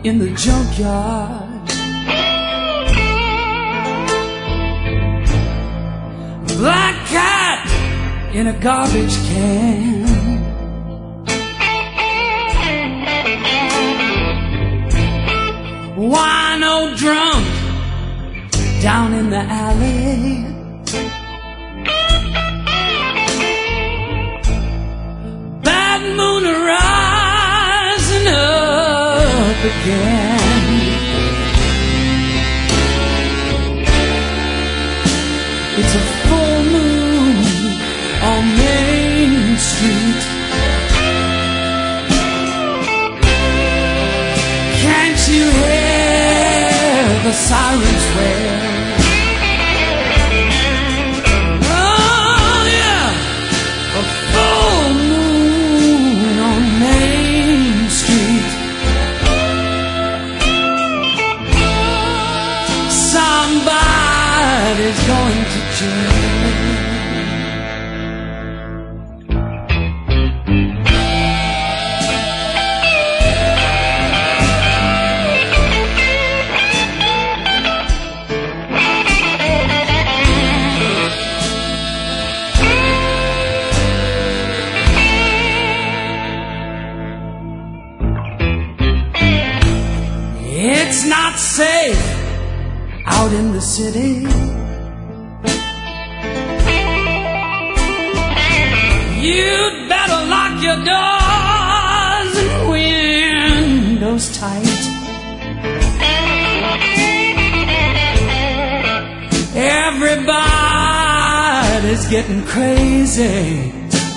in the junkyard. Black cat in a garbage can. Wino drunk down in the alley. Bad moon rising up again. It's a full moon on Main Street. Can't you hear the sirens wail? Oh yeah, a full moon on Main Street. Somebody's going to jail. It's not safe out in the city. You'd better lock your doors and windows tight. Everybody's getting crazy.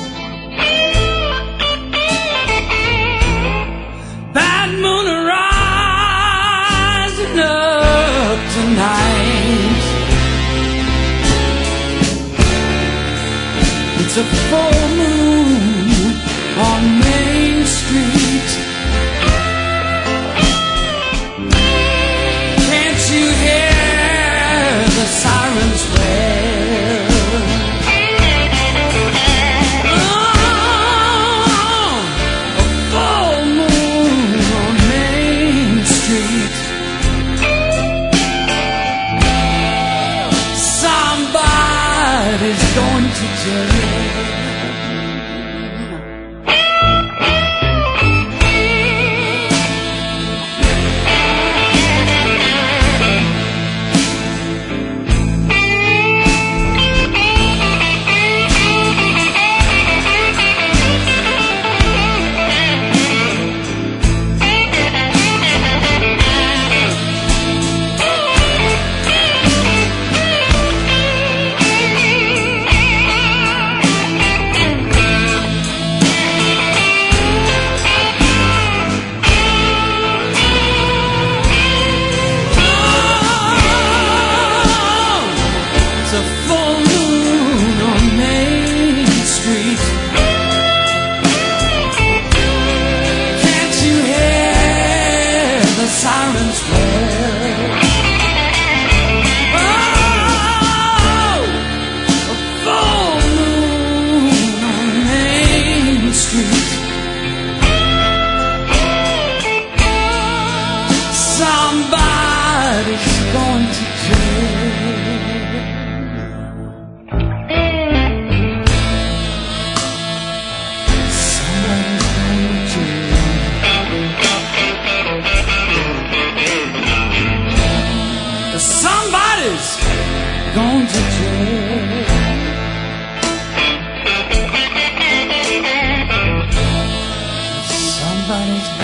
Bad moon rising up tonight. It's a full moon on Main Street. Can't you hear the sirens wail? Oh, a full moon on Main Street. Somebody's going to jail. Sirens wail. Oh, a full moon on Main Street. Somebody's going to jail. Somebody's going to jail. Somebody's going to jail. Somebody's